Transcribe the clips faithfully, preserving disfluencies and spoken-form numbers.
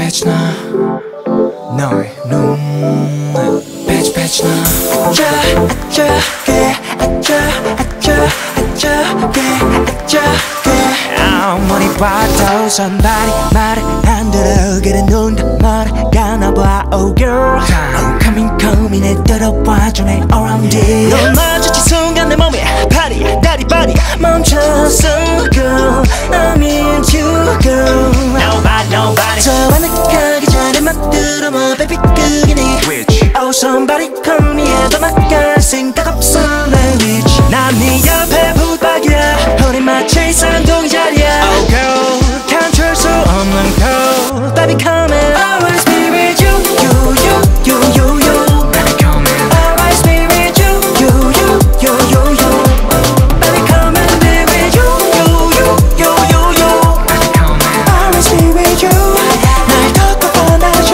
패치나 너의 눈 패치 패치나 아짜 아짜게 아짜 아짜 아짜게 아짜게 아무리 봐도 선발이 말을 안 들어 그래 눈다 말아가 나봐 oh girl I'm coming coming 내 들어와줘 내 around it 널 마주친 순간 내 몸이 파리 다리 바리 멈췄어 girl I'm into you girl Nobody nobody 저와 느끼기 전에 막 들어봐 baby 그게 네 Which Oh somebody call me 해도 나갈 생각 없어 내 위치 난 네 옆에 붙박이야 우리 마치 쌍둥이 자리야 Oh girl 감출 수 없는 girl Baby come in Always be with you You you you you you Baby come in Always be with you You you you you you Baby come in be with you You you you you you Baby come in Always be with you 날 걷고 뻗어줘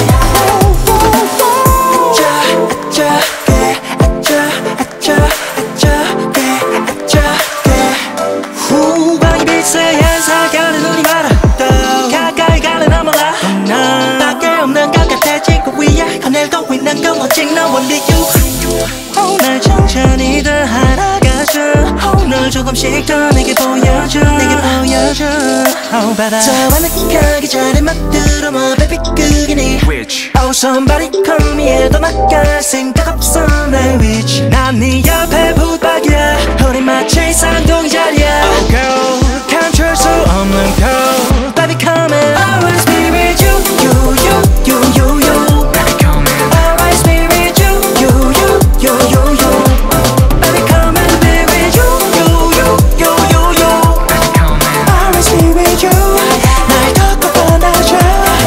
아짜 아짜 아짜 아짜게 아짜게 후방이 비스한 사견을 눈이 말아 또 가까이 가는 나 몰라 난 밖에 없는 것 같아 지구 위에 거닐고 있는 건 오직 너 only you 날 천천히 더 알아가줘 널 조금씩 더 내게 보여줘 내게 보여줘 oh baby 저와 느끼기 전에 막 들어봐 baby 그게 네 Which Oh somebody call me 해도 나갈 생각 없어 내 위치 난 네 옆에 붙박이야 우리 마치 쌍둥이 자리야 Oh girl 감출 수 없는 girl Baby come in Always be with you You you you you you Baby come in Always be with you You you you you you Baby come in be with you You you you you you Baby come in Always be with you 날 걷고 뻗어줘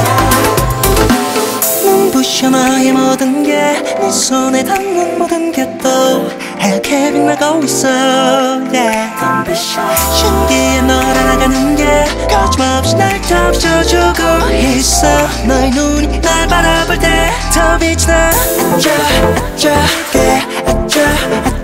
눈부셔 너의 모든 게 내 손에 닿는 모든 게 또 하얗게 빛나고 있어 yeah. 신기해 널 알아가는 게 거침없이 날 덮쳐주고 있어 너의 눈이 날 바라볼 때 더 빛나 아짜 아짜게 아짜